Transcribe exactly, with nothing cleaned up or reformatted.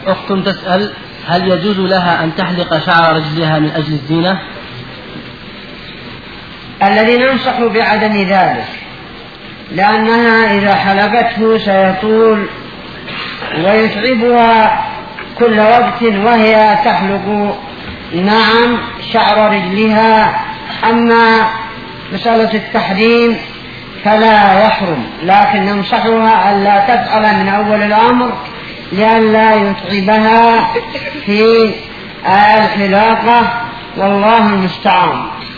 أخت تسأل: هل يجوز لها أن تحلق شعر رجلها من أجل الزينة؟ الذي ننصح بعدم ذلك، لأنها إذا حلقته سيطول ويتعبها كل وقت وهي تحلق نعم شعر رجلها. أما مسألة التحريم فلا يحرم، لكن ننصحها أن لا تفعل من أول الأمر لئلا يتعبها في الحلاقة، والله المستعان.